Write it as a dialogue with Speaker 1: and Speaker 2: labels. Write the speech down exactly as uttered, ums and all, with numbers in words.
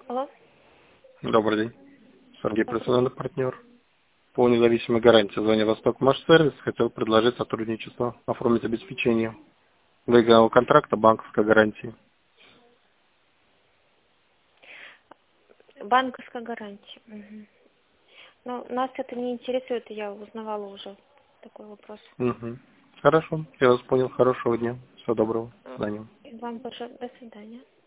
Speaker 1: Алло.
Speaker 2: Добрый день. Сергей,
Speaker 1: Добрый
Speaker 2: персональный партнер. По независимой гарантии звоня Восток Маш Сервис хотел предложить сотрудничество, оформить обеспечение выигранного контракта банковской гарантии.
Speaker 1: день. Банковская гарантия. Угу. Ну, нас это не интересует, я узнавала уже такой вопрос.
Speaker 2: Угу. Хорошо, я вас понял. Хорошего дня. Всего доброго. До
Speaker 1: Э,
Speaker 2: свидания.
Speaker 1: Вам тоже до свидания.